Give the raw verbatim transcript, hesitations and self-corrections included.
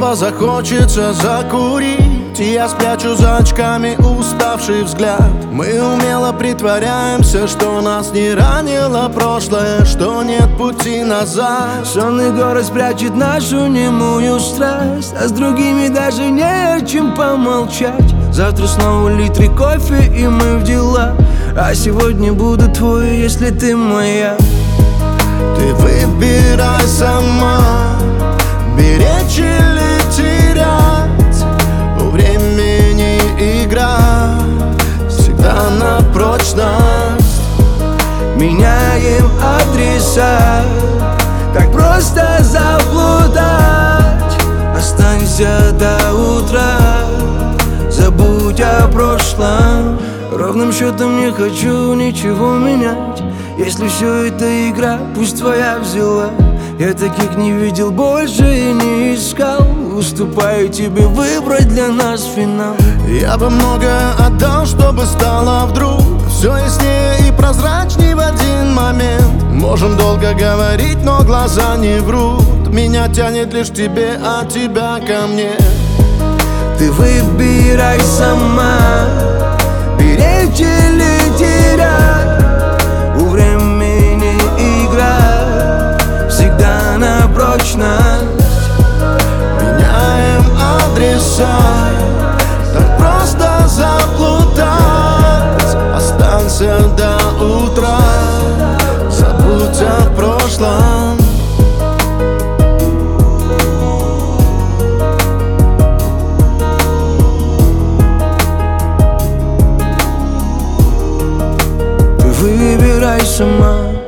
снова захочется закурить, и я спрячу за очками уставший взгляд. Мы умело притворяемся, что нас не ранило прошлое, что нет пути назад. Сонный город спрячет нашу немую страсть, а с другими даже не о чем помолчать. Завтра снова литры кофе и мы в дела, а сегодня буду твой, если ты моя. Ты выбирай сама, беречь или терять. У времени игра всегда на прочность. Меняем адреса, так просто заблудать. Останься до утра, забудь о прошлом. Ровным счетом не хочу ничего менять. Если все это игра, пусть твоя взяла. Я таких не видел больше и не искал. Уступаю тебе выбрать для нас финал. Я бы многое отдал, чтобы стало вдруг все яснее и прозрачней в один момент. Можем долго говорить, но глаза не врут. Меня тянет лишь к тебе, а тебя ко мне. Ты выбирай сама, беречь или терять. У времени игра всегда на прочность. Меняем адреса, так просто заплутать. Останься до утра, забудь о прошлом. Выбирай сама.